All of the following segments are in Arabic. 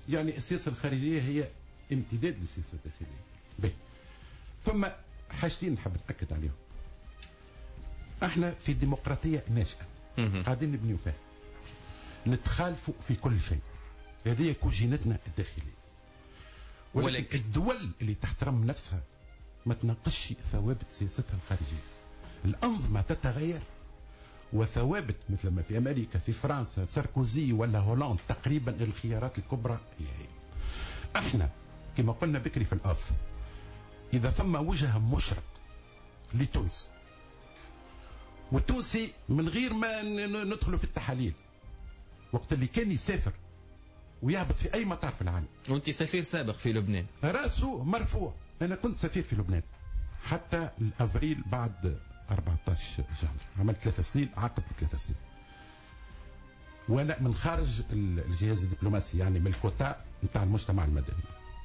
يعني السياسة الخارجية هي امتداد للسياسة الداخلية. ثم حاجتين نحب نأكد عليهم. احنا في ديمقراطية ناشئة قاعدين نبنيو فيها، نتخالفوا في كل شيء، هذه كوجينتنا الداخلية. ولكن الدول اللي تحترم نفسها ما تناقشش ثوابت سياستها الخارجية. الأنظمة تتغير وثوابت مثل ما في أمريكا، في فرنسا ساركوزي ولا هولاند تقريبا الخيارات الكبرى هي. احنا كما قلنا بكري في الأف، إذا ثم وجه مشرق لتونس والتونسي من غير ما ندخلوا في التحاليل، وقت اللي كان يسافر ويهبط في أي مطار في العالم. وانت سفير سابق في لبنان، رأسه مرفوع. أنا كنت سفير في لبنان حتى الأفريل بعد 14 جانفي، عملت 3 سنين، عقد 3 سنين وانا من خارج الجهاز الدبلوماسي، يعني من الكوتا نتاع المجتمع المدني.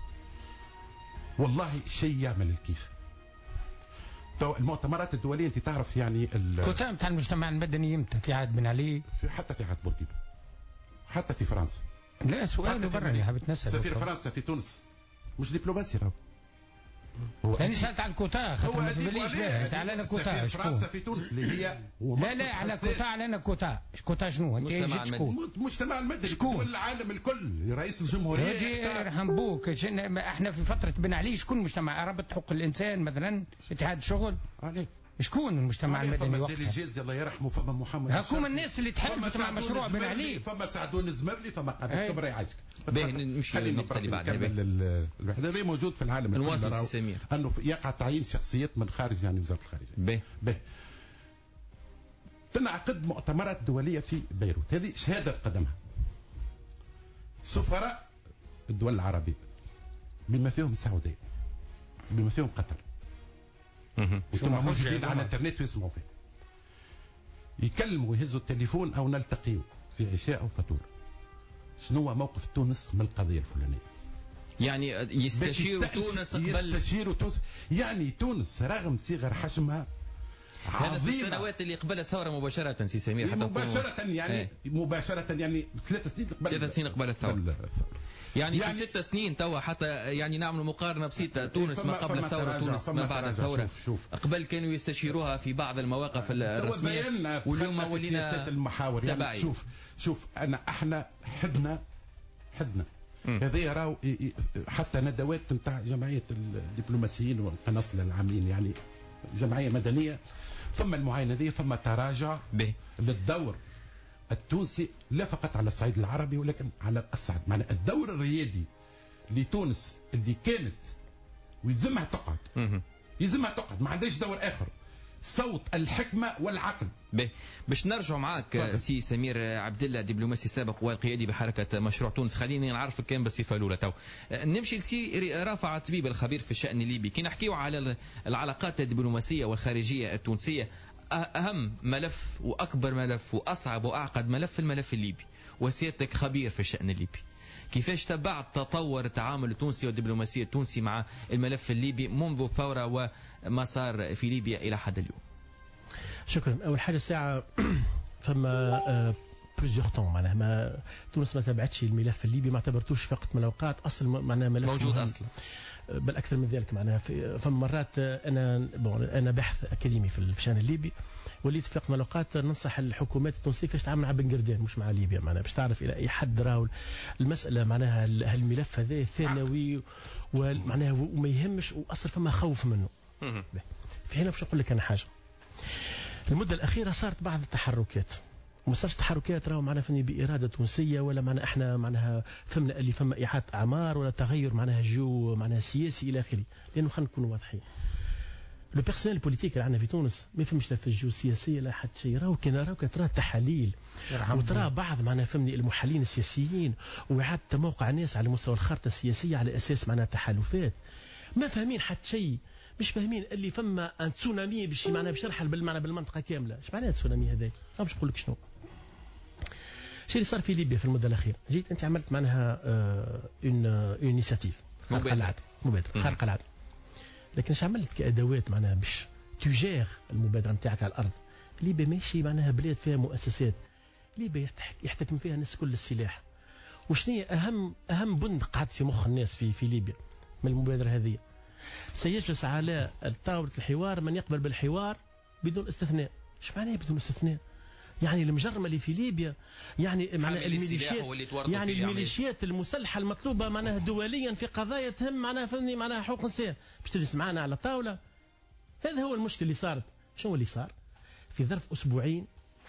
والله شيء يعمل الكيف. المؤتمرات الدوليه انت تعرف يعني الكوتا نتاع المجتمع المدني امتى؟ في عهد بن علي، حتى في عهد بورقيبه، حتى في فرنسا. لا سؤال برا اللي حبيت نسال. سفير فرنسا في تونس مش دبلوماسي راهو. يعني سألت على الكوتا خاطر ما تقوليش بها انت على كوتا فرنسا في تونس اللي هي لا على كوتا، على كوتا. كوتا شنو انت جيت شكون؟ المجتمع المدني شكون؟ العالم الكل، رئيس الجمهوريه يرحم بوك. احنا في فتره بن علي شكون المجتمع؟ رابطه حقوق الانسان مثلا، اتحاد شغل عليك. شكون المجتمع المدني وقتها؟ الجيز الله يرحمه، فما محمد هكم الناس اللي تحالفوا مع مشروع بن علي، فما سعدون الزمرلي، فما قادر كبر يعيشك. نمشي للنقطه اللي بعدها. هذا موجود في العالم نواصل سمير، انه يقع تعيين شخصيات من خارج يعني وزاره الخارجيه. تنعقد مؤتمرات دوليه في بيروت، هذه شهاده قدمها سفراء الدول العربيه بما فيهم السعوديه، بما فيهم قطر، وثم موجودين على الانترنت ويسمعوا فيه، يكلموا ويهزوا التليفون او نلتقيوا في عشاء او فطور. شنو هو موقف تونس من القضيه الفلانيه؟ يعني يستشيروا تونس يعني تونس رغم صغر حجمها هذا في السنوات اللي قبل الثوره مباشره سي سمير، حتى مباشره يعني 3 سنين قبل 3 سنين قبل الثوره. يعني في 6 سنين توا حتى يعني نعمل مقارنه بسيطه، تونس ما قبل الثوره، تونس ما بعد الثوره. قبل كانوا يستشيروها في بعض المواقف الرسميه، واليوم ولينا سياسه المحاور. يعني شوف احنا حدنا هذه راهو حتى ندوات نتاع جمعيه الدبلوماسيين والقناصله العامين، يعني جمعيه مدنيه، ثم المعاينه دي، ثم تراجع للدور التونسي لا فقط على الصعيد العربي ولكن على الصعيد، معنى الدور الريادي لتونس اللي كانت ويلزمها تقعد، ما عندهاش دور اخر، صوت الحكمه والعقل. باش نرجع معك سي سمير عبد الله، دبلوماسي سابق والقيادي بحركه مشروع تونس. خليني نعرفك كان بصفه الاولى تو نمشي لسي رافع طبيب الخبير في الشان الليبي. كي نحكيو على العلاقات الدبلوماسيه والخارجيه التونسيه، اهم ملف واكبر ملف واصعب واعقد ملف الملف الليبي، وسيادتك خبير في الشان الليبي. كيفاش تبعت تطور التعامل التونسي والدبلوماسيه التونسي مع الملف الليبي منذ الثوره وما صار في ليبيا الى حد اليوم؟ شكرا. اول حاجه الساعه فما بليزيور طون، معناها ما تونس ما تابعتش الملف الليبي، ما اعتبرتوش في وقت من الاوقات اصل معناها ملف موجود اصلا، بل اكثر من ذلك. معناها فما مرات انا باحث اكاديمي في الشان الليبي، وليت في وقت من الاوقات ننصح الحكومات التونسيه كيفاش تتعامل مع بن قردان مش مع ليبيا، معناها باش تعرف الى اي حد راهو المساله معناها الملف هذا ثانوي ومعناها وما يهمش، واصلا فما خوف منه. في هنا باش نقول لك انا حاجه، المده الاخيره صارت بعض التحركات، وما صارش تحركات راهو معناها فني باراده تونسيه، ولا معناها احنا معناها فهمنا اللي فما اعاده اعمار ولا تغير معناها جو معناها سياسي الى اخره. لانه خلينا نكونوا واضحين، لو بيرسونيل بوليتيك اللي عندنا في تونس ما يفهمش لا في الجو السياسيه لا حتى شيء. راهو ترى تحاليل وترى بعض معناها فهمني المحللين السياسيين واعاده موقع الناس على مستوى الخارطه السياسيه على اساس معناها تحالفات، ما فاهمين حتى شيء، مش فاهمين اللي فما ان تسونامي باش معناها باش يرحل بالمنطقه كامله. ايش معناها التسونامي هذا؟ باش نقول لك شنو الشيء اللي صار في ليبيا في المده الاخيره. جيت انت عملت معناها اون انيشيتيف مبادره خارقه العاده، لكن ايش عملت كادوات معناها باش تجير المبادره نتاعك على الارض؟ ليبيا ماشي معناها بلاد فيها مؤسسات، ليبيا يحتكم فيها الناس كل السلاح، وشنو هي اهم بند قعد في مخ الناس في ليبيا من المبادره هذه؟ سيجلس على طاوله الحوار من يقبل بالحوار بدون استثناء. ايش معناه بدون استثناء؟ يعني المجرمه اللي في ليبيا، يعني معناها الميليشيات المسلحه المطلوبه معناها دوليا في قضايا تهم معناها فهمني معناها حقوق الانسان باش تجلس معنا على الطاوله. هذا هو المشكل اللي صارت. شنو اللي صار؟ في ظرف اسبوعين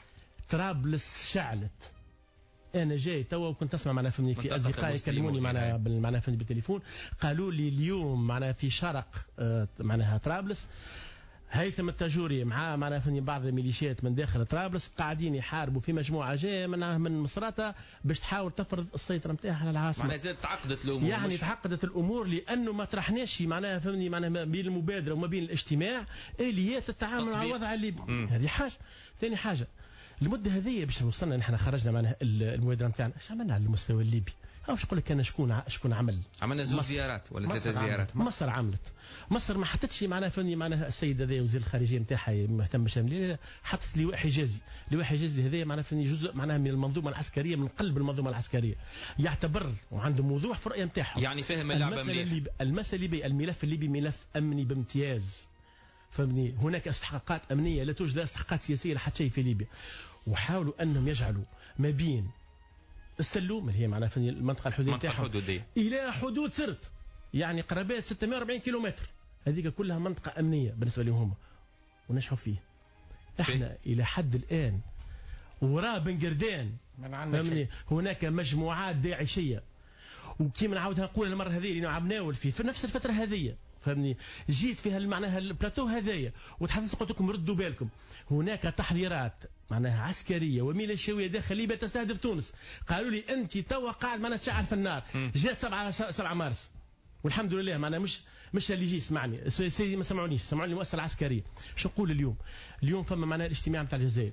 طرابلس شعلت. انا جاي توا وكنت اسمع معناها فهمني في اصدقائي يكلموني معناها فهمني بالتليفون، قالوا لي اليوم معناها في شرق معناها طرابلس هيثم التاجوري مع معناها فهمني بعض الميليشيات من داخل طرابلس قاعدين يحاربوا في مجموعه جايه من مصراتة باش تحاول تفرض السيطره نتاعها على العاصمه. معناها زاد تعقدت الامور، يعني تعقدت الامور لانه ما طرحناش معناها فهمني معناها ما بين المبادره وما بين الاجتماع اليات التعامل مع الوضع الليبي. هذه حاجه. ثاني حاجه المده هذه باش وصلنا نحن خرجنا معناها المبادره نتاعنا ايش عملنا على المستوى الليبي؟ باش نقول لك انا شكون عملنا زوج زيارات ولا 3 زيارات. مصر عملت. مصر ما حطتش معناها فهمني معناها السيد هذا وزير الخارجيه نتاعها مهتم بالشمال، حطت لواء حجازي. لواء حجازي هذا معناها فهمني جزء معناها من المنظومه العسكريه، من قلب المنظومه العسكريه، يعتبر وعنده موضوع في الرؤيه نتاعهم. يعني فهم اللعبه مليح. المسألة الليبي، الملف الليبي ملف امني بامتياز. فهمني هناك استحقاقات امنيه لا توجد استحقاقات سياسيه لحد شيء في ليبيا. وحاولوا انهم يجعلوا ما بين السلوم اللي هي معناها في المنطقه الحدوديه الى حدود سرت، يعني قرابات 640 كيلومتر، هذيك كلها منطقه امنيه بالنسبه لهم هم، ونجحوا فيه. احنا الى حد الان وراء بن قردان هناك مجموعات داعشيه، وكيما نعاودها نقول المره هذه اللي عم ناول فيه في نفس الفتره هذه فهمني، جيت فيها معناها البلاتو هذايا وتحدثت قلت لكم ردوا بالكم، هناك تحضيرات معناها عسكريه وميليشياويه داخل ليبيا تستهدف تونس. قالوا لي انت توا قاعد معناها تشعل في النار. جات 7 مارس والحمد لله معناها مش اللي يجي يسمعني سيدي ما سمعونيش، سمعوني المؤسسه العسكريه. شو نقول اليوم فما معناها الاجتماع نتاع الجزائر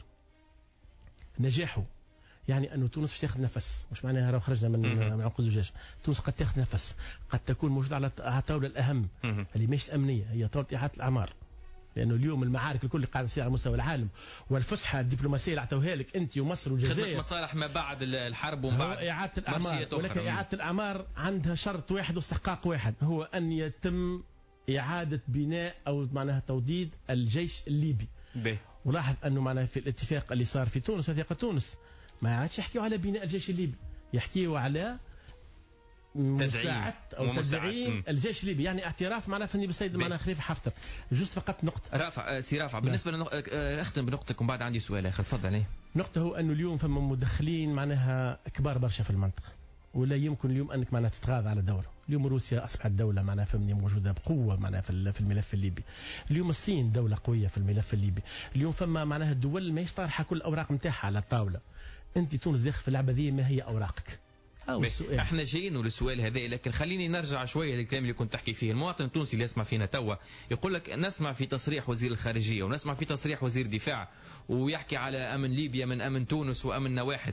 نجاحه، يعني انه تونس باش تاخذ نفس، مش معناها راه خرجنا من عنقود الزجاج. تونس قد تاخذ نفس، قد تكون موجوده على الطاوله الاهم اللي مش امنيه، هي طاوله اعاده الاعمار. لانه اليوم المعارك الكل اللي قاعده تصير على مستوى العالم والفسحه الدبلوماسيه اللي عطوها لك انت ومصر والجزائر، خدمه مصالح ما بعد الحرب ومن بعد اعاده الاعمار. ولكن اعاده الاعمار عندها شرط واحد واستحقاق واحد، هو ان يتم اعاده بناء او معناها توضيد الجيش الليبي. ولاحظ انه معناها في الاتفاق اللي صار في تونس، وثيقه تونس، ما عادش يحكيوا على بناء الجيش الليبي، يحكيوا على تدعيم الجيش الليبي، يعني اعتراف معنا فني بالسيد معنا خليفه حفتر. جوست فقط نقطه رافع بالنسبه اختم بنقطتك ومن بعد عندي سؤال اخر، تفضل. نقطه هو انه اليوم فما مدخلين معناها كبار برشا في المنطقه، ولا يمكن اليوم انك معناها تتغاضى على دوره. اليوم روسيا اصبحت دوله معناها فهمني موجوده بقوه معناها في الملف الليبي. اليوم الصين دوله قويه في الملف الليبي. اليوم فما معناها الدول ما طارحه كل الاوراق نتاعها على الطاوله. انت تونس داخل في اللعبه ذي، ما هي اوراقك؟ احنا جايين للسؤال هذا، لكن خليني نرجع شويه للكلام اللي كنت تحكي فيه. المواطن التونسي اللي يسمع فينا توا يقول لك نسمع في تصريح وزير الخارجيه ونسمع في تصريح وزير الدفاع ويحكي على امن ليبيا من امن تونس وامن واحد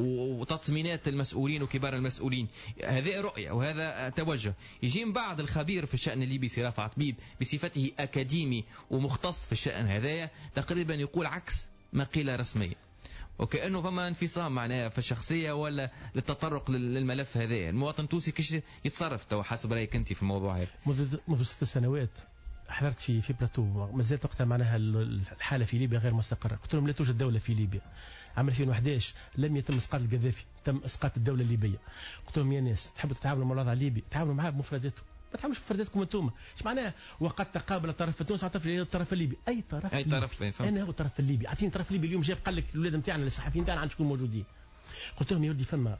وتطمينات المسؤولين وكبار المسؤولين. هذه رؤيه وهذا توجه. يجي من بعد الخبير في الشان الليبي سي رافع طبيب بصفته اكاديمي ومختص في الشان هذايا تقريبا يقول عكس ما قيل رسميا، وكأنه فما انفصام معناها في الشخصية ولا للتطرق للملف هذا. المواطن التونسي كيش يتصرف تو حسب رأيك أنت في الموضوع هذا؟ منذ 6 سنوات حضرت في بلاتو، ما زالت وقتها معناها الحالة في ليبيا غير مستقرة. قلت لهم لا توجد دولة في ليبيا. عام 2011 لم يتم اسقاط القذافي، تم اسقاط الدولة الليبية. قلت لهم يا ناس تحبوا تتعاملوا مع الوضع الليبي، تعاملوا معاه بمفرداته، ما تعملوش بفرداتكم انتم. ايش معناها وقد تقابل الطرف التونسي على الطرف الليبي؟ اي طرف انا هو الطرف الليبي. اعطيني الطرف الليبي اليوم جاب قال لك الاولاد نتاعنا الصحفيين نتاعنا عند شكون موجودين. قلت لهم يا ولدي فما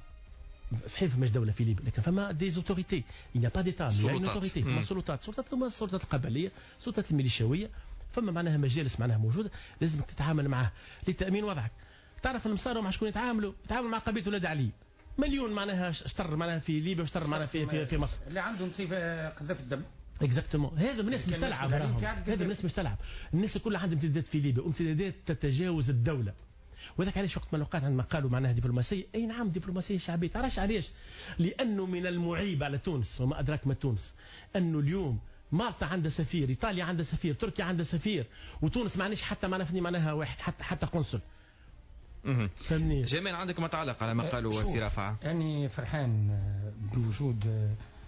صحيح فماش دوله في ليبيا، لكن فما دي زوتوريتي، il n'y a pas d'état، فما السلطات هما السلطات القبليه، السلطات الميليشياويه. فما معناها مجالس معناها موجوده لازمك تتعامل معها لتامين وضعك. تعرف المصاروا مع شكون يتعاملوا مع قبيله ولاد علي. مليون معناها اشتر معناها في ليبيا واشتر معناها في مصر، اللي عنده نصيب قذف الدم. اكزاكتومون. هذا الناس مش تلعب، هذا الناس مش تلعب. الناس كلها عندها امتدادات في ليبيا وامتدادات تتجاوز الدوله. وذاك علاش وقت من الاوقات عندما قالوا معناها دبلوماسيه، اي نعم دبلوماسيه شعبيه. تعرفش علاش؟ لانه من المعيب على تونس وما ادراك ما تونس انه اليوم مالطا عندها سفير، ايطاليا عندها سفير، تركيا عندها سفير، وتونس معناش حتى معناها واحد حتى قنصل. فهمني. جمال عندك ما تعلق على ما قالوا سي رافع؟ أنا فرحان بوجود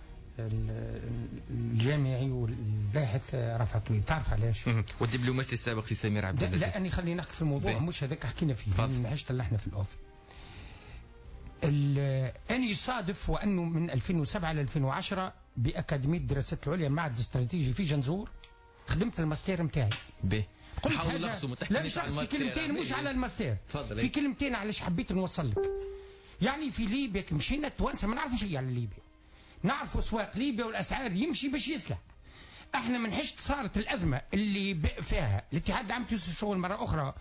الجامعي والباحث رافع طويل. تعرف علاش؟ والدبلوماسي السابق سي سمير عبد اللذيذ. لا أنا خلينا نحكي في الموضوع مش هذاك حكينا فيه، ماهيش طلعنا في الأوف. أنا يصادف وأنه من 2007 ل 2010 بأكاديمية الدراسات العليا معهد استراتيجي في جنزور خدمت الماستير نتاعي. قلت حاجة لا في كلمتين مش على الماستير، في كلمتين علاش حبيت نوصل لك. يعني في ليبيا مشينا التوانسه ما نعرفوا شيء على ليبيا، نعرفوا اسواق ليبيا والاسعار يمشي باش يسلح. احنا من حشت صارت الازمه اللي فيها الاتحاد العام يوسف الشغل مره اخرى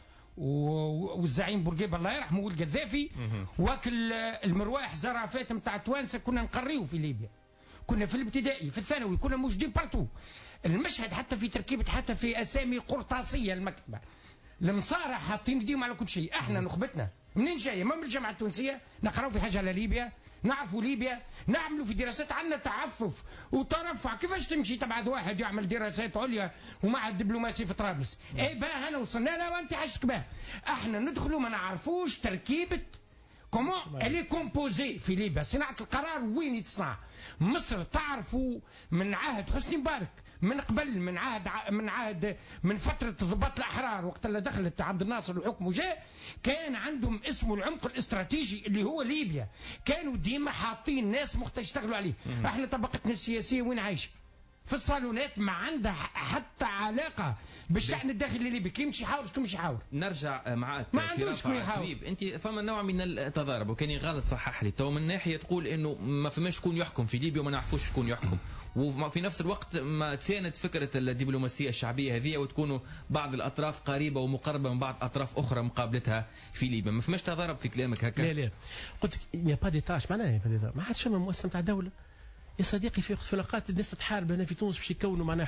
والزعيم بورقيبه الله يرحمه والقذافي واكل المرواح زرافات نتاع التوانسه. كنا نقريو في ليبيا، كنا في الابتدائي في الثانوي، كنا موجودين بارتو. المشهد حتى في تركيبه حتى في اسامي قرطاسيه المكتبه المصارع حاطين ايديهم على كل شيء. احنا نخبتنا منين جايه؟ من الجامعه التونسيه نقراو في حاجه على ليبيا، نعرفوا ليبيا، نعملوا في دراسات عندنا تعفف وترفع. كيفاش تمشي تبعث واحد يعمل دراسات عليا ومعهد دبلوماسي في طرابلس؟ ايه باه انا وصلنا لا وانت حاجتك باه. احنا ندخلوا ما نعرفوش تركيبه كومون الي كومبوزي في ليبيا. صناعه القرار وين يتصنع؟ مصر تعرفوا من عهد حسني مبارك، من قبل من عهد من فتره ضباط الاحرار وقت اللي دخلت عبد الناصر الحكم وجاء، كان عندهم اسمه العمق الاستراتيجي اللي هو ليبيا. كانوا ديما حاطين ناس يشتغلوا عليه. احنا طبقتنا السياسيه وين عايشه؟ في الصالونات ما عندها حتى علاقه بالشأن الداخلي الليبي. كي يمشي يحاور شكون مش يحاور. نرجع معك ما عندوش شكون يحاور. انت فما نوع من التضارب وكان غلط صحح لي. تو من ناحيه تقول انه ما فماش شكون يحكم في ليبيا وما نعرفوش شكون يحكم، وفي نفس الوقت ما تساند فكره الدبلوماسيه الشعبيه هذه وتكونوا بعض الاطراف قريبه ومقربه من بعض اطراف اخرى مقابلتها في ليبيا. ما فماش تضارب في كلامك هكا؟ لا قلت يا با دي تاش معناها ما حدش فما مؤسسه نتاع دوله يا صديقي. في لقات الناس تحارب هنا في تونس باش يكونوا معناها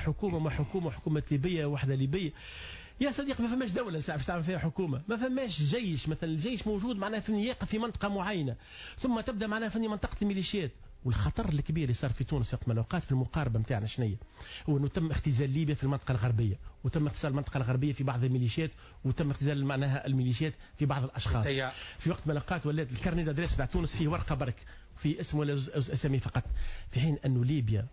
حكومه ليبيه وحده ليبيه. يا صديقي ما فماش دوله ساعه باش تعمل فيها حكومه، ما فماش جيش. مثلا الجيش موجود معناها يقف في منطقه معينه، ثم تبدا معناها في منطقه الميليشيات. والخطر الكبير اللي صار في تونس وقت من الاوقات في المقاربه نتاعنا شنية؟ هو انه تم اختزال ليبيا في المنطقه الغربيه، وتم اختزال المنطقه الغربيه في بعض الميليشيات، وتم اختزال معناها الميليشيات في بعض الاشخاص. في وقت من الاوقات ولات الكارني دادريس تاع تونس فيه ورقه برك في اسم ولا اسامي فقط، في حين انه ليبيا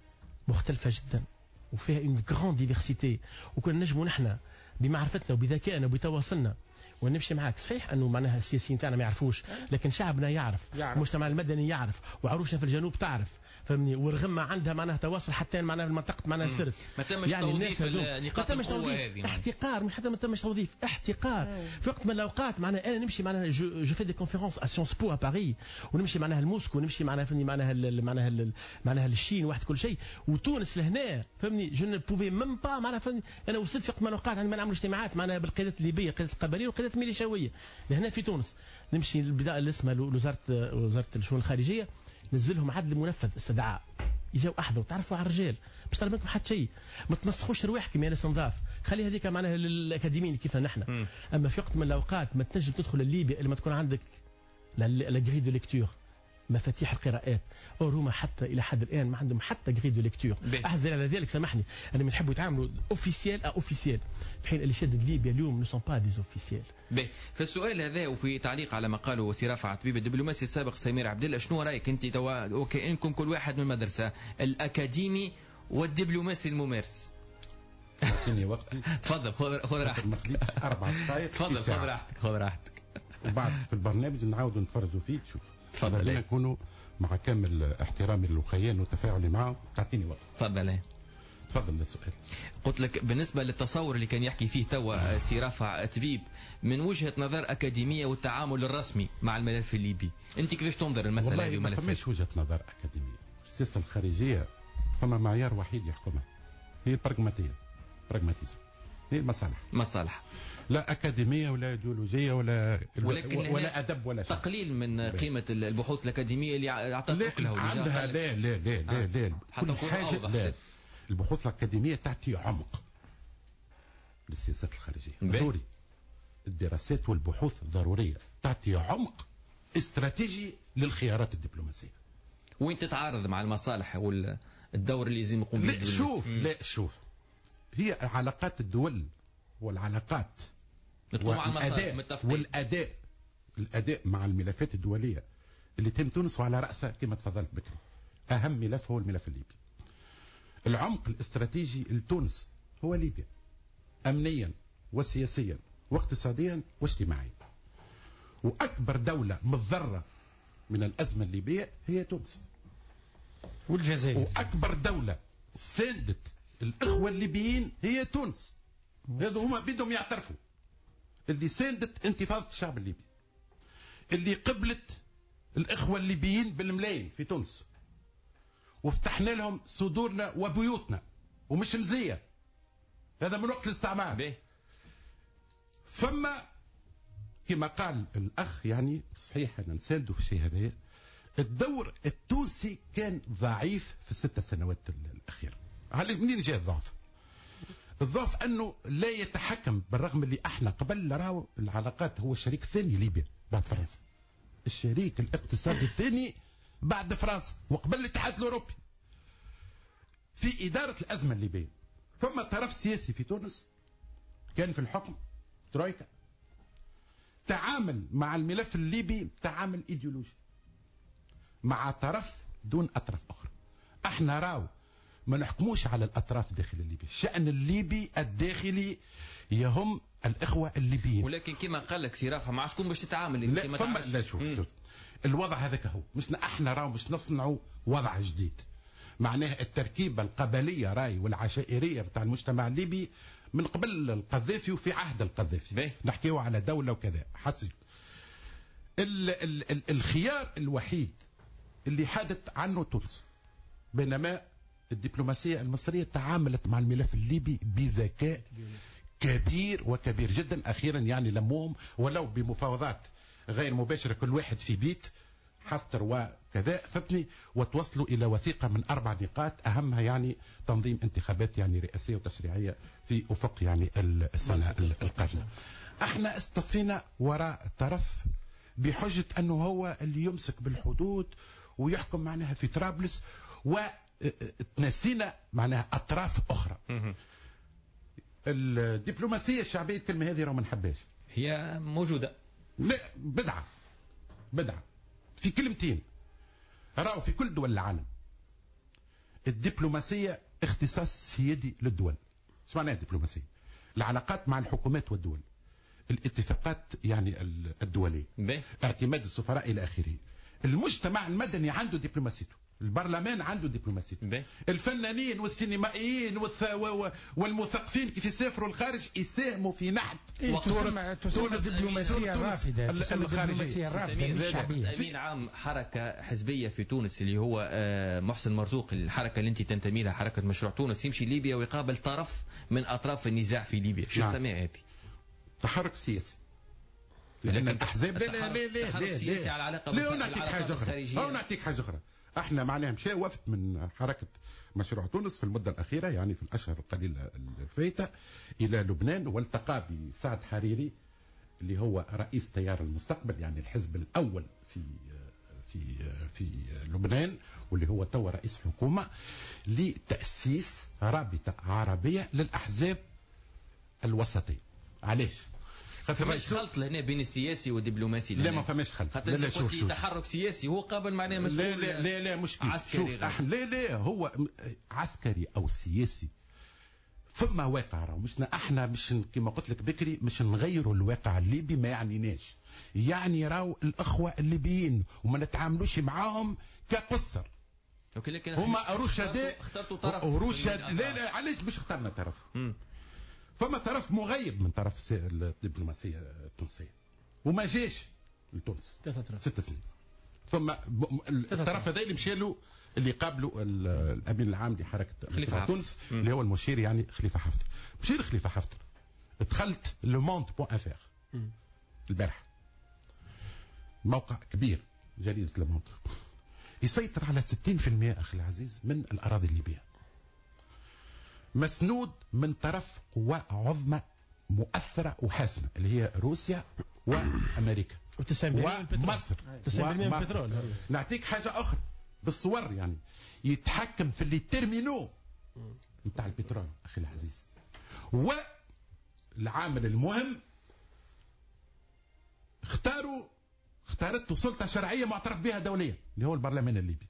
مختلفه جدا وفيها اون غراند ديفيرسيتي. وكنا نجموا نحن بمعرفتنا وبذكائنا وبتواصلنا ونمشي معاك. صحيح انه معناها السياسيين تاعنا ما يعرفوش، لكن شعبنا يعرف. المجتمع المدني يعرف، وعروشنا في الجنوب تعرف، فهمني. والرغمه عندها معناها تواصل حتى معناها في منطقه معناها سرت. ما تمش يعني توظيف نقاط القوه هذه، احتقار. مش حتى ما تمش توظيف، احتقار. في وقت من الاوقات معناها انا نمشي معناها جو في دي كونفيرونس ا سيونس بو ا باريس، ونمشي معناها لموسكو، ونمشي معناها فهمني معناها للشين واحد كل شيء، وتونس لهنا فهمني. جو نو بوفي ميم با معناها فهمني. انا وصلت في وقت من الاوقات عندما نعمل اجتماعات معناها بالقيادات الليبيه، القيادات القبليه والقيادات الميليشياويه لهنا في تونس. نمشي البدايه اللي اسمها وزاره الشؤون الخارجيه، نزلهم عدل منفذ استدعاء، يجاو احضروا تعرفوا على الرجال باش طلب منكم حتى شيء، ما تمسخوش رواحكم يا ناس نظاف، خلي هذيك معناها للاكاديميين كيف نحن. اما في وقت من الاوقات ما تنجم تدخل لليبيا الا ما تكون عندك لا غري دو ليكتور، مفاتيح القراءات. روما حتى الى حد الان ما عندهم حتى غري دو ليكتور. احزن على ذلك سامحني، انا من يحبوا يتعاملوا اوفيسيال اوفيسيال، في حين اللي شدد ليبيا اليوم نو سون با دي اوفيسيال. في السؤال هذا وفي تعليق على ما قاله سي رافع طبيب الدبلوماسي السابق سمير عبد الله، شنو رايك انت توا وكانكم كل واحد من مدرسه، الاكاديمي والدبلوماسي الممارس؟ اعطيني وقتي. تفضل خذ راحتك. 4 دقائق. تفضل خذ راحتك. وبعد في البرنامج نعاودوا نتفرجوا فيه. شوف تفضل. نكونوا مع كامل احترامي للخيان وتفاعلي معه. تعطيني وقت. تفضل. تفضل السؤال. قلت لك بالنسبه للتصور اللي كان يحكي فيه توا سي رافع طبيب من وجهه نظر اكاديميه والتعامل الرسمي مع الملف الليبي، انت كيفاش تنظر المساله هذه؟ ما فماش وجهه نظر اكاديميه. السياسه الخارجيه فما معيار وحيد يحكمها، هي البراغماتيه، براغماتيزم، هي المصالح. لا اكاديميه ولا ايديولوجيه ولا ادب ولا شيء. تقليل من قيمه البحوث الاكاديميه اللي اعطت اكلها عندها. لا كل حاجه. لا، البحوث الاكاديميه تعطي عمق للسياسات الخارجيه. ضروري الدراسات والبحوث ضروريه، تعطي عمق استراتيجي للخيارات الدبلوماسيه. وين تتعارض مع المصالح والدور اللي لازم يقوم به؟ شوف هي علاقات الدول والعلاقات والاداء الاداء مع الملفات الدوليه اللي تهم تونس، وعلى راسها كما تفضلت بكري اهم ملف هو الملف الليبي. العمق الاستراتيجي لتونس هو ليبيا، امنيا وسياسيا واقتصاديا واجتماعيا. واكبر دوله متضرره من الازمه الليبيه هي تونس والجزائر. واكبر دوله ساندت الاخوه الليبيين هي تونس. هذا هما بدهم يعترفوا، اللي ساندت انتفاضه الشعب الليبي، اللي قبلت الاخوه الليبيين بالملايين في تونس، وفتحنا لهم صدورنا وبيوتنا ومش مزيه. هذا من وقت الاستعمار. فما كما قال الاخ يعني صحيح انا نساندوا في الشيء هذا، الدور التونسي كان ضعيف في ال6 سنوات الاخيره. على منين جاء الضعف؟ الضعف انه لا يتحكم، بالرغم اللي احنا قبل راهو العلاقات هو الشريك الثاني ليبيا بعد فرنسا، الشريك الاقتصادي الثاني بعد فرنسا وقبل الاتحاد الاوروبي في اداره الازمه الليبيه. ثم طرف سياسي في تونس كان في الحكم ترويكا، تعامل مع الملف الليبي تعامل ايديولوجي مع طرف دون اطراف اخرى. احنا راو ما نحكموش على الاطراف داخل الليبي، الشان الليبي الداخلي يهم الاخوه الليبيين. ولكن كما قال لك سي رافع مع شكون باش تتعامل؟ لا فما لا شوف الوضع هذاك هو، مش احنا راو مش نصنعوا وضع جديد. معناها التركيبه القبليه راي والعشائريه بتاع المجتمع الليبي من قبل القذافي وفي عهد القذافي، نحكيو على دوله وكذا حسب. الخيار الوحيد اللي حادت عنه تونس، بينما الدبلوماسيه المصريه تعاملت مع الملف الليبي بذكاء كبير وكبير جدا. اخيرا يعني لموهم ولو بمفاوضات غير مباشره، كل واحد في بيت حفتر وكذا فبني، وتوصلوا الى وثيقه من 4 نقاط اهمها يعني تنظيم انتخابات يعني رئاسيه وتشريعيه في افق يعني السنه القادمه. احنا اصطفينا وراء طرف بحجه انه هو اللي يمسك بالحدود ويحكم معناها في طرابلس، وتنسينا معناها اطراف اخرى. الدبلوماسيه الشعبيه الكلمه هذه راه ما نحبهاش، هي موجوده. لا بدعه في كلمتين. راهو في كل دول العالم الدبلوماسيه اختصاص سيادي للدول. ايش معناها الدبلوماسيه؟ العلاقات مع الحكومات والدول، الاتفاقات يعني الدوليه، اعتماد السفراء الى اخره. المجتمع المدني عنده دبلوماسيته، البرلمان عنده دبلوماسيته، الفنانين والسينمائيين والمثقفين كيف يسافروا الخارج يساهموا في نحت تسمى الدبلوماسيه الرافده، الدبلوماسيه الرافده الشعبيه. امين عام حركه حزبيه في تونس اللي هو محسن مرزوق، الحركه اللي انت تنتمي لها حركه مشروع تونس، يمشي ليبيا ويقابل طرف من اطراف النزاع في ليبيا، شو تسميها هذه؟ تحرك سياسي. لان الاحزاب لا سياسي على علاقه بالعلاقات الخارجيه. نعطيك حاجه اخرى. احنا معناها مشى وفد من حركه مشروع تونس في المده الاخيره يعني في الاشهر القليله الفائته الى لبنان، والتقى بسعد حريري اللي هو رئيس تيار المستقبل يعني الحزب الاول في لبنان، واللي هو تو رئيس حكومه، لتاسيس رابطه عربيه للاحزاب الوسطيه. علاش؟ فماش خلط لهنا بين السياسي والدبلوماسي. لا ما فماش خلط. لا شوف تحرك سياسي هو قابل معناه مسؤول. لا مش عسكري. لا هو عسكري او سياسي. فما واقع راهو احنا مش كما قلت لك بكري مش نغيروا الواقع الليبي، ما يعنيناش. يعني راهو الاخوه الليبيين وما نتعاملوش معاهم كقصر. لكن هما رشداء. اخترتوا طرف. لا علاش مش اخترنا طرف؟ فما طرف مغيب من طرف الدبلوماسيه التونسيه وما جاش لتونس 6 سنين. ثم الطرف هذا اللي مشى له اللي قابلوا الامين العام لحركه تونس اللي هو المشير يعني خليفه حفتر. مشير خليفه حفتر دخلت لو موند بوان افير البارح، موقع كبير جريده لو موند، يسيطر على 60% اخي العزيز من الاراضي الليبيه، مسنود من طرف قوى عظمى مؤثرة وحاسمة اللي هي روسيا وأمريكا ومصر. نعطيك حاجة أخرى بالصور يعني يتحكم في اللي تيرمينو نتاع البترول أخي العزيز. والعامل المهم اختاروا اختارته سلطة شرعية معترف بها دوليا اللي هو البرلمان الليبي.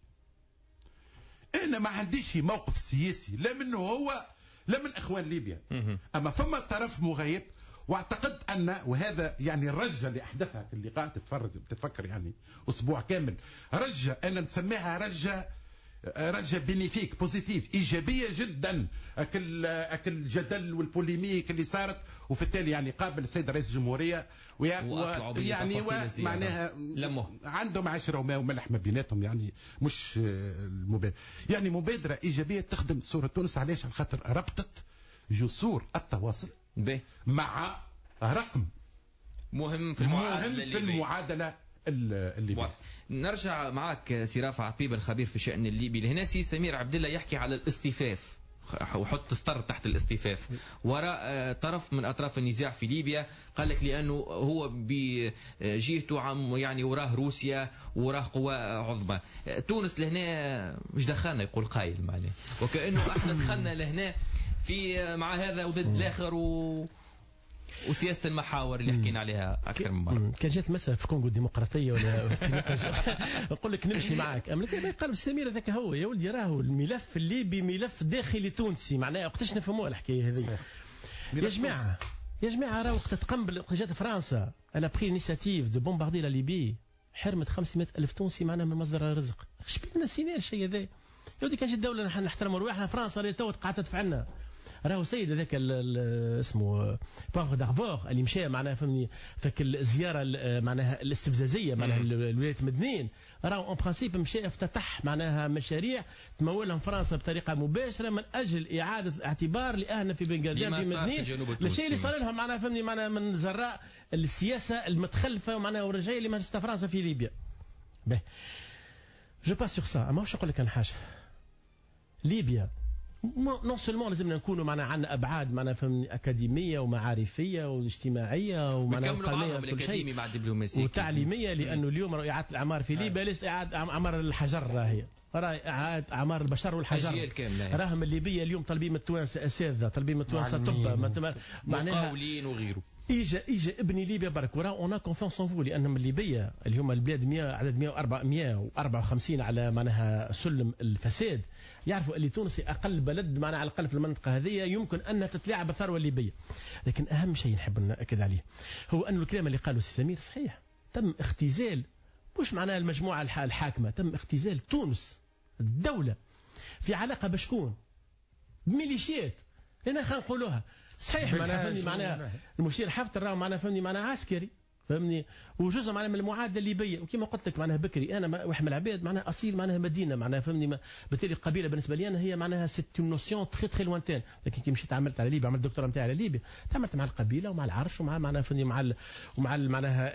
أنا ما عنديش موقف سياسي لا منه هو لا من إخوان ليبيا، أما فما طرف مغيب، واعتقد أن وهذا يعني الرجة اللي أحدثها في اللقاء تتفكر يعني أسبوع كامل، رجة أنا نسميها رجة بينيفيك بوزيتيف إيجابية جدا. أكل الجدل والبوليميك اللي صارت، وفي التالي يعني قابل السيد رئيس الجمهورية يعني معناها عندهم عشرة وملح ما بيناتهم، يعني مش يعني مبادرة إيجابية تخدم صورة تونس. علاش؟ على خاطر ربطت جسور التواصل مع رقم مهم في المعادلة الليبية. نرجع معك سي رافع عطيب الخبير في الشأن الليبي. لهنا سي سمير عبد الله يحكي على الاصطفاف، وحط سطر تحت الاصطفاف وراء طرف من أطراف النزاع في ليبيا. قال لك لأنه هو بجهته يعني وراه روسيا وراه قوى عظمى. تونس لهنا مش دخلنا يقول قايل معناه، وكأنه احنا دخلنا لهنا في مع هذا وضد الآخر وسياسة المحاور اللي حكينا عليها أكثر من مرة. كان جات مسألة في كونغو الديمقراطية ولا نقول لك نمشي معك. أما قال سمير ذاك هو يا ولدي راهو الملف الليبي ملف داخلي تونسي، معناها وقتاش نفهموها الحكاية هذه يا جماعة راه وقت تقنبل جات فرنسا أنا بري انيسياتيف دو بومباردي لا ليبي، حرمت 500,000 تونسي معناها من مصدر الرزق. اش بدنا نسينا الشيء هذا يا ودي. كان جات الدولة نحن نحترموا رواحنا، فرنسا اللي تو قاعدة تدفع لنا. راهو سيد هذاك اسمه بافغ دارفور اللي مشى معناها فهمني فك الزياره معناها الاستفزازيه معناها الولايات المدنيين، راهو اون برانسيب مشى افتتح معناها مشاريع تمولهم فرنسا بطريقه مباشره من اجل اعاده الاعتبار لاهلنا في بنغازي في مدنين، الشيء اللي صار لهم معناها فهمني معناها من جراء السياسه المتخلفه معناها والرجعيه اللي مارستها فرنسا في ليبيا. باهي جو باس سور سا. اما واش نقول لك انا حاجه، ليبيا نون سولمون لازمنا نكونوا معنا عندنا ابعاد معنا فهمني اكاديميه ومعارفيه واجتماعيه ومعنا قانونيه الاكاديمي مع الدبلوماسيه وتعليميه، لانه اليوم اعاده الاعمار في ليبيا ليس اعاده اعمار الحجر، راهي اعاده اعمار البشر والحجر. راهم الليبيه اليوم طالبين من التوانسه اساتذه، طالبين من التوانسه طب معناها مقاولين وغيره. اجا ابني ليبيا برك وراه اون كونفونس اون فو، لان من ليبيا اللي هم البلاد 100 عدد 154 على معناها سلم الفساد، يعرفوا اللي تونس اقل بلد معناها على الاقل في المنطقه هذه يمكن ان تتلاعب بالثروه الليبيه. لكن اهم شيء نحب ناكد عليه هو انه الكلام اللي قاله سي سمير صحيح، تم اختزال مش معناها المجموعه الحاكمه، تم اختزال تونس الدوله في علاقه بشكون بميليشيات. هنا خلينا نقولوها صحيح معناها المشير حفتر راه معناها فهمني معناها عسكري فهمني، وجزء معناها من المعادله الليبيه. وكما قلت لك معناها بكري انا واحد من العباد معناها اصيل معناها مدينه معناها فهمني بالتالي القبيله بالنسبه لي انا هي معناها سيت نوسيون تري تري لوانتين. لكن كي مشيت عملت على ليبيا، عملت الدكتوراه نتاعي على ليبيا، تعاملت مع القبيله ومع العرش ومع معناها فهمني ومع معناها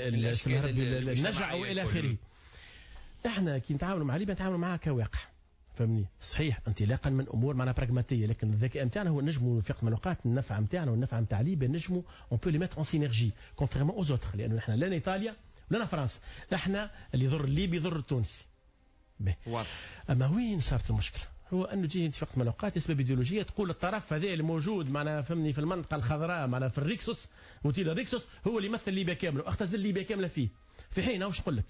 النجع والى اخره. احنا كي نتعاملوا مع ليبيا نتعاملوا معها كواقع فهمني صحيح انطلاقا من امور معناها براغماتيه، لكن الذكاء نتاعنا هو نجموا في وقت من الاوقات النفع نتاعنا والنفع نتاع ليبيا نجموا اون بو لي ميتر اون سينيرجي كونتريمون اوز اوتر، لانه احنا لا ايطاليا ولا فرنسا، احنا اللي يضر الليبي يضر التونسي. اما وين صارت المشكله؟ هو انه تجي في وقت من الاوقات اسباب ايديولوجيه تقول الطرف هذا الموجود معناها فهمني في المنطقه الخضراء معناها في الريكسوس وتيل الريكسوس هو اللي يمثل ليبيا كامله واختزل ليبيا كامله فيه. في حين واش نقول لك؟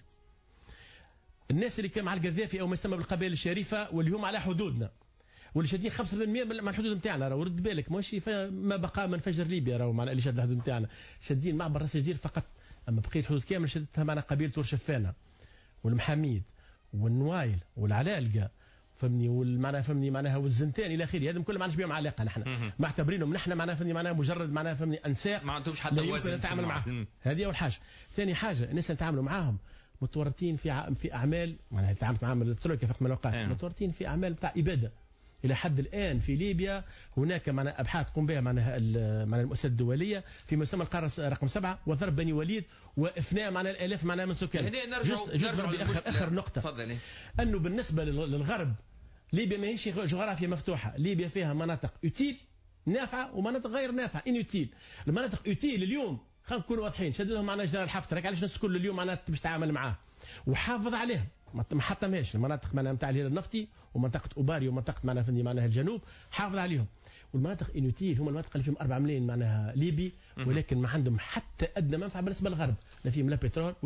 الناس اللي كان مع القذافي او ما يسمى بالقبائل الشريفه واللي هم على حدودنا واللي شادين 5% من الحدود نتاعنا، راه ورد بالك ماشي ما بقى من فجر ليبيا، راهو معنا اللي شاد الحدود نتاعنا شادين معبر راس الجدير فقط، اما بقيه الحدود كامل شدتها معنا قبيله ورشفانه والمحاميد والنوايل والعلالقه فهمني والمعنى فهمني معناها والزنتان الى اخره، هذم كلهم ما عندناش بهم علاقه، نحن معتبرينهم نحن معناها فهمني معناها مجرد معناها فهمني انساق ما عندهمش حتى وزن نتعامل معهم. هذه اول حاجه. ثاني حاجه الناس نتعاملوا معاهم متورطين في اعمال معناها تعاملت معهم التركيا في وقت من الاوقات متورطين في اعمال بتاع اباده. الى حد الان في ليبيا هناك معناها ابحاث قم بها معناها المؤسسات الدوليه فيما يسمى القاره رقم 7 وضرب بني وليد وافناء معناها الالاف معناها من سكان. هنا نرجع اخر نقطه تفضل. انه بالنسبه للغرب ليبيا ماهيش جغرافيا مفتوحه، ليبيا فيها مناطق اوتيل نافعه ومناطق غير نافعه انوتيل. المناطق اوتيل اليوم خلينا نكونوا واضحين شد لهم معنا جدار الحفتر، علاش الناس الكل اليوم معناتها باش تتعامل معاه وحافظ عليها ما حطمهاش. المناطق معناها نتاع الهلال النفطي ومنطقه اوباري ومنطقه معناها فندي معناها الجنوب حافظ عليهم. والمناطق انوتيل هم المناطق اللي فيهم 4 ملايين معناها ليبي ولكن ما عندهم حتى ادنى منفعه بالنسبه للغرب، لا فيهم لا بترول ولا ماء.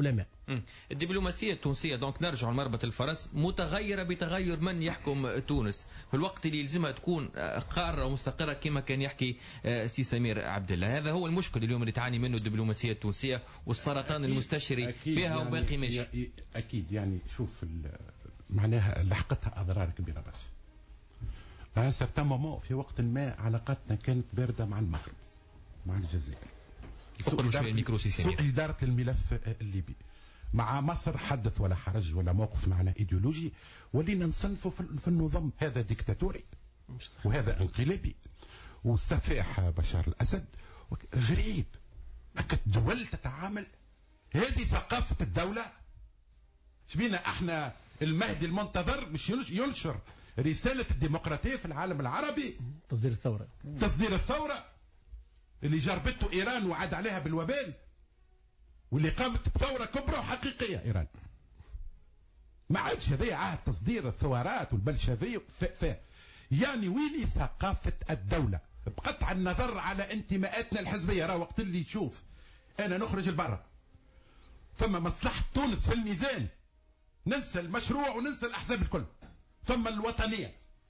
الدبلوماسية التونسية دونك نرجع لمربط الفرس متغيرة بتغير من يحكم تونس في الوقت اللي يلزمها تكون قارة ومستقرة كما كان يحكي سي سمير عبد الله. هذا هو المشكل اليوم اللي تعاني منه الدبلوماسية التونسية والسرطان المستشري فيها يعني وباقي ماشي. أكيد يعني شوف معناها لحقتها أضرار كبيرة برشا. سرتان مومون في وقت ما علاقاتنا كانت باردة مع المغرب مع الجزائر. سوء إدارة الملف الليبي مع مصر حدث ولا حرج ولا موقف معنا إيديولوجي، ولينا نصنفه في النظام هذا ديكتاتوري وهذا انقلابي وسفاح بشار الأسد. غريب هكا الدول تتعامل، هذه ثقافة الدولة. شبينا احنا المهدي المنتظر مش ينشر رسالة الديمقراطية في العالم العربي؟ تصدير الثورة اللي جربته إيران وعاد عليها بالوبال، واللي قامت بثورة كبرى وحقيقية إيران. ما عادش هذا عهد تصدير الثورات والبلشفية. يعني وين ثقافة الدولة بقطع النظر على انتماءاتنا الحزبية؟ راه وقت اللي تشوف أنا نخرج البرة ثم مصلحة تونس في الميزان، ننسى المشروع وننسى الأحزاب الكل. ثم الوطنية،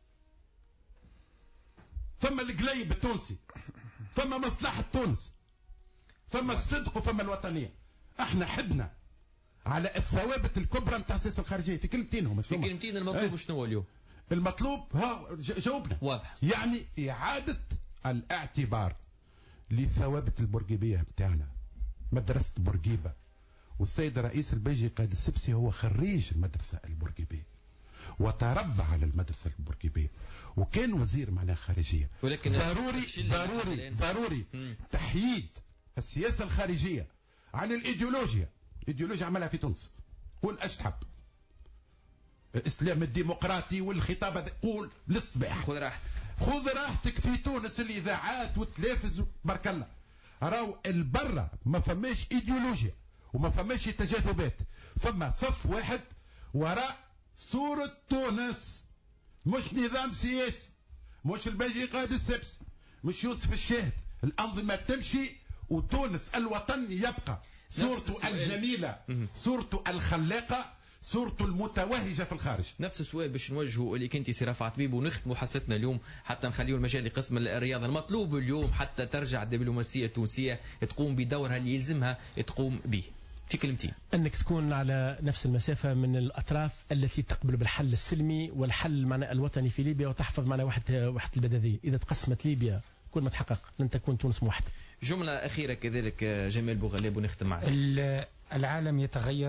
ثم القليب التونسي، ثم مصلحة تونس، ثم الصدق وثم الوطنية. احنا حدنا على الثوابت الكبرى نتاع السياسة الخارجية. في كلمتين هم في كلمتين المطلوب شنو هو اليوم؟ المطلوب جاوبنا واضح، يعني إعادة الاعتبار للثوابت البورقيبية بتاعنا، مدرسة بورقيبة. والسيد رئيس البيجي قائد السبسي هو خريج المدرسة البورقيبية وتربى على المدرسة البورقيبية وكان وزير معناها خارجية. ولكن ضروري تحييد السياسة الخارجية عن الإيديولوجيا. الإيديولوجيا عملها في تونس، قول اش تحب، الإسلام الديمقراطي والخطاب هذا قول للصباح. خذ راحتك في تونس. الإذاعات والتلفز بارك الله. راو البرة ما فماش إيديولوجيا وما فماش تجاذبات، ثم صف واحد وراء صورة تونس، مش نظام سياسي، مش البيجي قائد السبس، مش يوسف الشاهد. الأنظمة تمشي وتونس الوطن يبقى صورته الجميلة، صورته الخلاقة، صورته المتوهجة في الخارج. نفس السؤال باش نوجهه اللي كنتي سي رفعت بيه ونختموا حصتنا اليوم حتى نخليو المجال لقسم الرياضة. المطلوب اليوم حتى ترجع الدبلوماسية التونسية تقوم بدورها اللي يلزمها تقوم به في كلمتين. أنك تكون على نفس المسافة من الأطراف التي تقبل بالحل السلمي والحل معنى الوطني في ليبيا وتحفظ معنى وحدة البلدية. إذا تقسمت ليبيا كل ما تحقق لن تكون تونس موحدة. جملة أخيرة كذلك جمال بوغلاب ونختم معك. العالم يتغير،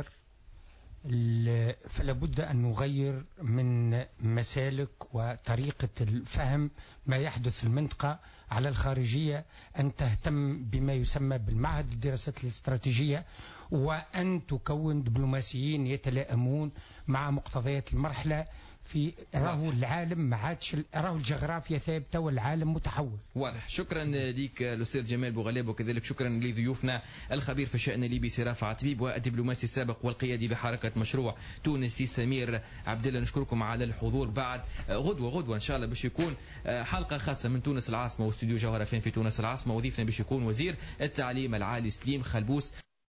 فلا بد أن نغير من مسالك وطريقة الفهم ما يحدث في المنطقة. على الخارجية أن تهتم بما يسمى بالمعهد الدراسات الاستراتيجية، وأن تكون دبلوماسيين يتلائمون مع مقتضيات المرحلة. في راهو العالم ما عادش، راهو الجغرافيا ثابته والعالم متحول. واضح. شكرا ليك الاستاذ جمال بوغلاب، وكذلك شكرا لضيوفنا الخبير في الشأن الليبي سي رافع عتبيب والدبلوماسي السابق والقيادي بحركة مشروع تونس سي سمير عبد الله. نشكركم على الحضور. بعد غدوة ان شاء الله باش يكون حلقة خاصة من تونس العاصمة واستوديو جوهرة في تونس العاصمة، وضيفنا باش يكون وزير التعليم العالي سليم خلبوس.